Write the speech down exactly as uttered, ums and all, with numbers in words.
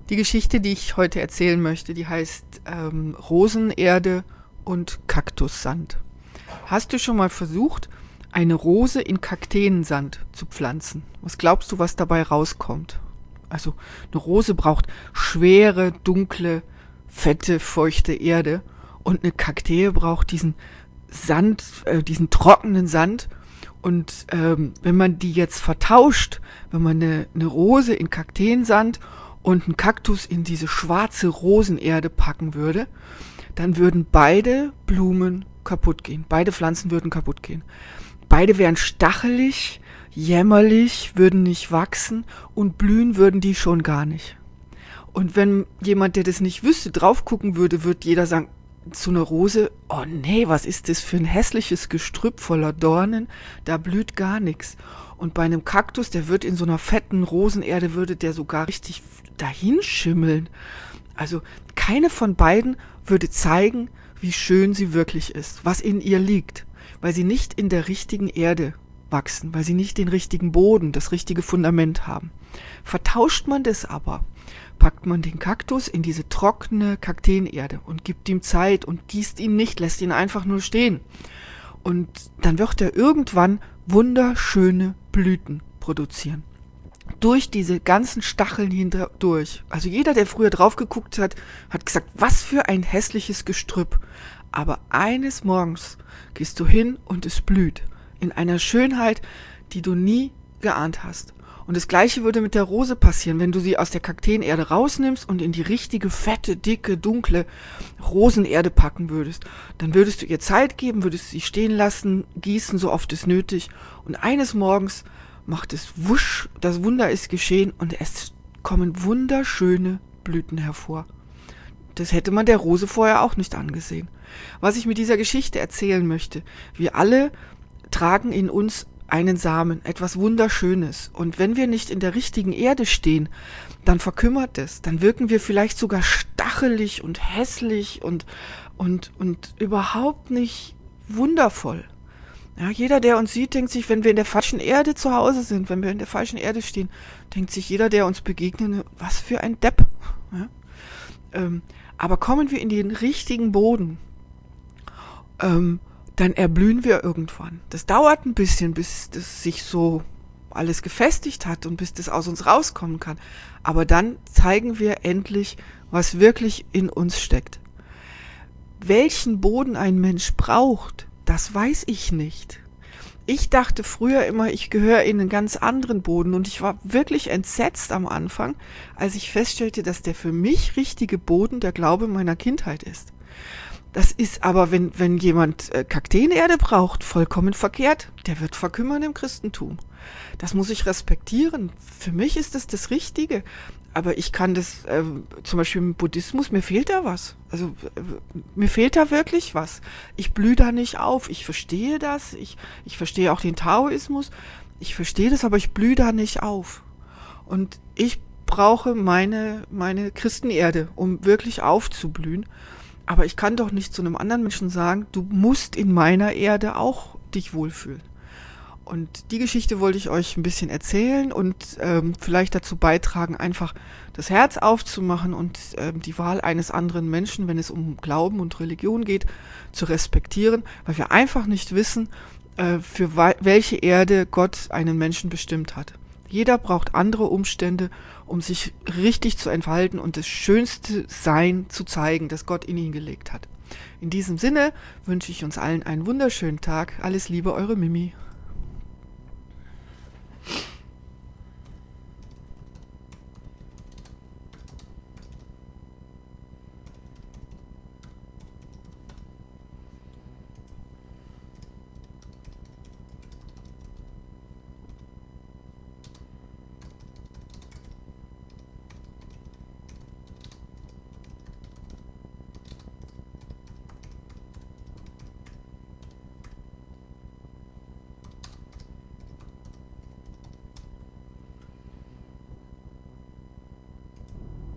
Die Geschichte, die ich heute erzählen möchte, die heißt ähm, Rosenerde und Kaktussand. Hast du schon mal versucht, eine Rose in Kakteensand zu pflanzen? Was glaubst du, was dabei rauskommt? Also eine Rose braucht schwere, dunkle, fette, feuchte Erde und eine Kaktee braucht diesen Sand, äh, diesen trockenen Sand. Und ähm, wenn man die jetzt vertauscht, wenn man eine, eine Rose in Kakteensand und einen Kaktus in diese schwarze Rosenerde packen würde, dann würden beide Blumen kaputt gehen. Beide Pflanzen würden kaputt gehen. Beide wären stachelig, jämmerlich, würden nicht wachsen und blühen würden die schon gar nicht. Und wenn jemand, der das nicht wüsste, drauf gucken würde, würde jeder sagen, zu einer Rose, oh nee, was ist das für ein hässliches Gestrüpp voller Dornen, da blüht gar nichts. Und bei einem Kaktus, der wird in so einer fetten Rosenerde, würde der sogar richtig dahinschimmeln. Also keine von beiden würde zeigen, wie schön sie wirklich ist, was in ihr liegt, weil sie nicht in der richtigen Erde wachsen, weil sie nicht den richtigen Boden, das richtige Fundament haben. Vertauscht man das aber, packt man den Kaktus in diese trockene Kakteenerde und gibt ihm Zeit und gießt ihn nicht, lässt ihn einfach nur stehen. Und dann wird er irgendwann wunderschöne Blüten produzieren. Durch diese ganzen Stacheln hindurch. Also jeder, der früher drauf geguckt hat, hat gesagt, was für ein hässliches Gestrüpp. Aber eines Morgens gehst du hin und es blüht. In einer Schönheit, die du nie geahnt hast. Und das Gleiche würde mit der Rose passieren, wenn du sie aus der Kakteenerde rausnimmst und in die richtige, fette, dicke, dunkle Rosenerde packen würdest. Dann würdest du ihr Zeit geben, würdest sie stehen lassen, gießen, so oft es nötig. Und eines Morgens macht es wusch, das Wunder ist geschehen und es kommen wunderschöne Blüten hervor. Das hätte man der Rose vorher auch nicht angesehen. Was ich mit dieser Geschichte erzählen möchte, wir alle tragen in uns einen Samen, etwas Wunderschönes. Und wenn wir nicht in der richtigen Erde stehen, dann verkümmert es. Dann wirken wir vielleicht sogar stachelig und hässlich und, und, und überhaupt nicht wundervoll. Ja, jeder, der uns sieht, denkt sich, wenn wir in der falschen Erde zu Hause sind, wenn wir in der falschen Erde stehen, denkt sich jeder, der uns begegnet, was für ein Depp. Ja? Ähm, aber kommen wir in den richtigen Boden, ähm, dann erblühen wir irgendwann. Das dauert ein bisschen, bis das sich so alles gefestigt hat und bis das aus uns rauskommen kann. Aber dann zeigen wir endlich, was wirklich in uns steckt. Welchen Boden ein Mensch braucht, das weiß ich nicht. Ich dachte früher immer, ich gehöre in einen ganz anderen Boden und ich war wirklich entsetzt am Anfang, als ich feststellte, dass der für mich richtige Boden der Glaube meiner Kindheit ist. Das ist aber, wenn, wenn jemand äh, Kakteenerde braucht, vollkommen verkehrt. Der wird verkümmern im Christentum. Das muss ich respektieren. Für mich ist das das Richtige. Aber ich kann das, äh, zum Beispiel im Buddhismus, mir fehlt da was. Also äh, mir fehlt da wirklich was. Ich blühe da nicht auf. Ich verstehe das. Ich, ich verstehe auch den Taoismus. Ich verstehe das, aber ich blühe da nicht auf. Und ich brauche meine, meine Christenerde, um wirklich aufzublühen. Aber ich kann doch nicht zu einem anderen Menschen sagen, du musst in meiner Erde auch dich wohlfühlen. Und die Geschichte wollte ich euch ein bisschen erzählen und ähm, vielleicht dazu beitragen, einfach das Herz aufzumachen und ähm, die Wahl eines anderen Menschen, wenn es um Glauben und Religion geht, zu respektieren, weil wir einfach nicht wissen, äh, für wa- welche Erde Gott einen Menschen bestimmt hat. Jeder braucht andere Umstände, um sich richtig zu entfalten und das schönste Sein zu zeigen, das Gott in ihn gelegt hat. In diesem Sinne wünsche ich uns allen einen wunderschönen Tag. Alles Liebe, eure Mimi.